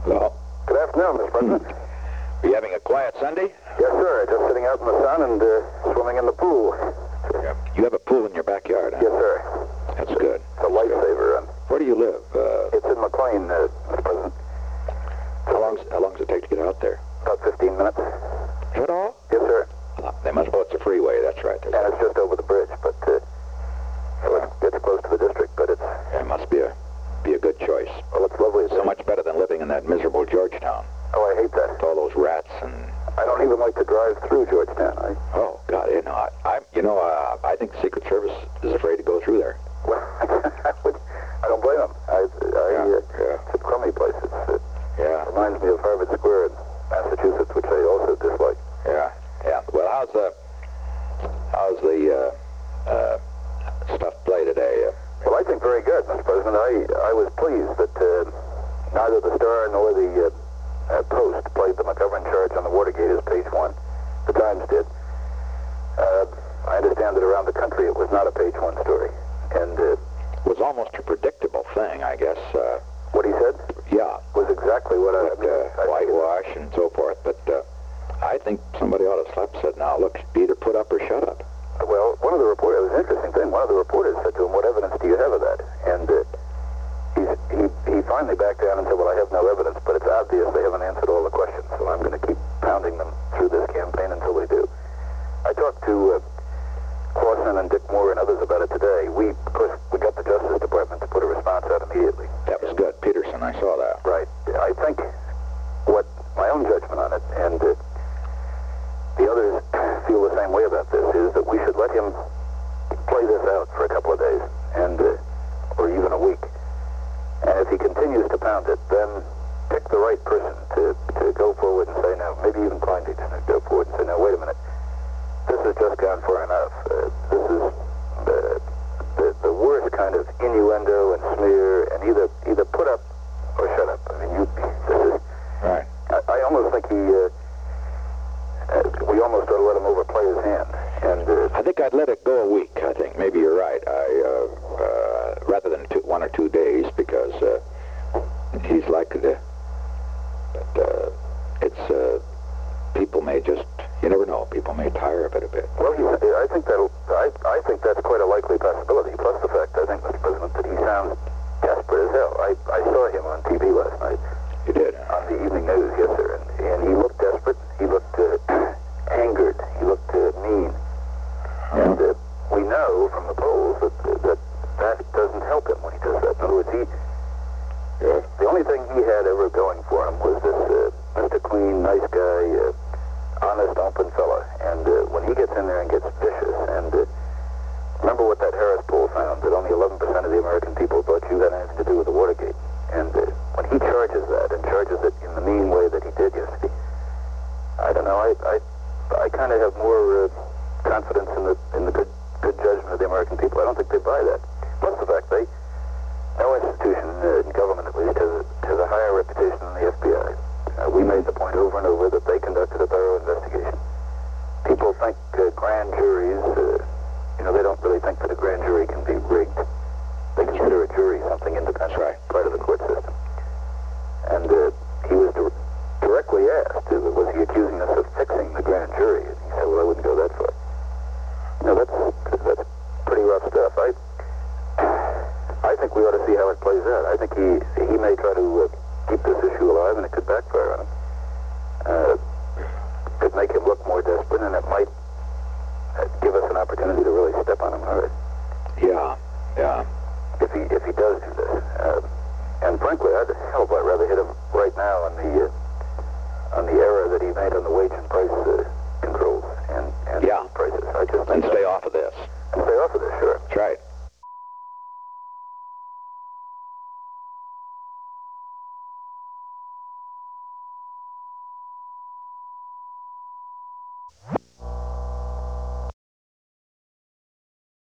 Hello. Good afternoon, Mr. President. Are you having a quiet Sunday? Yes, sir. Just sitting out in the sun and swimming in the pool. Yeah. You have a pool in your backyard, huh? Yes, sir. That's good. It's a lifesaver. Where do you live? It's in McLean, Mr. President. How long does it take to get out there? About 15 minutes. Is that all? Yes, sir. They must. Oh, it's a freeway. That's right. And it's just over the bridge, but so it's close to the district, but it's... It must be a good choice. Well, it's lovely. So much better than living in that miserable Georgetown. Oh, I hate that. With all those rats and... I don't even like to drive through Georgetown. Oh, God, I think the Secret Service is afraid to go through there. Well, I don't blame them. It's a crummy place. It reminds me of Harvard Square in Massachusetts, which I also dislike. Yeah. Well, how's the stuff play today? Well, I think very good, Mr. President. I was pleased that neither the Star nor the Post played the McGovern charge on the Watergate as page one. The Times did. I understand that around the country it was not a page one story. And it was almost a predictable thing, I guess. What he said? Yeah. Was exactly what I whitewash and so forth. But I think somebody ought to slap said, now, look, either put up or shut up. Well, one of the reporters, it was an interesting thing, one of the reporters said to him, what evidence do you have of that? And he finally backed down and said, well, I have no evidence, but it's obvious they haven't answered all the questions, so I'm going to keep pounding them through this campaign until they do. I talked to Clausen and Dick Moore and others about it today. Of course, we got the Justice Department to put a response out immediately. That was good. Peterson, I saw that. Right. I think what my own judgment on it, and the others feel the same way about this, is that we should let him play this out for a couple of days, and or even a week. And if he continues to pound it, then pick the right person to go forward and say, no, maybe even Kleindienst to go forward and say, no, wait a minute, this has just gone far enough. This is the worst kind of innuendo and smear, and either put up or shut up. I mean, this is... Right. I almost think we almost ought to let him overplay his hand. And I think I'd let it go a week. I think maybe you're right. Rather than 1 or 2 days, because he's likely to. But it's people may just. You never know. People may tire of it a bit. Well, I think that's quite a likely possibility. Plus the fact, I think, Mr. President, that he sounds desperate as hell. I saw him on TV last night. You did? On the evening news, yes, sir. And he looked desperate. He looked angered. He looked mean. And we know from the polls that doesn't help him when he does that. In other words, the only thing he had ever going for him was this Mr. Clean, nice guy, honest, open fella. And when he gets in there and gets vicious, and remember what that Harris poll found, that only 11% of the American people thought you had anything to do with the Watergate. And when he charges that, and charges it in the mean way that he did yesterday, I don't know, I kind of have more confidence in the good judgment of the American people. I don't think they buy that. Plus the fact no institution in government at least has a higher reputation than the FBI. We made the point over and over that they conducted a thorough investigation. People think grand juries, they don't really think that a grand jury can be rigged. They consider a jury something independent, part of the court system. And he was directly asked, was he accusing us of fixing the grand jury? And he said, well, I wouldn't go that far. No, that's pretty rough stuff. I think we ought to see how it plays out. I think he may try to keep this issue alive, and it could backfire on him. Could make him look more desperate, and it might give us an opportunity to really step on him hard. Yeah. If he does do this, and frankly, I'd hell of a lot rather hit him right now on the error that he made on the wage and price controls and prices. And stay off of this. And stay off of this, sure. That's right.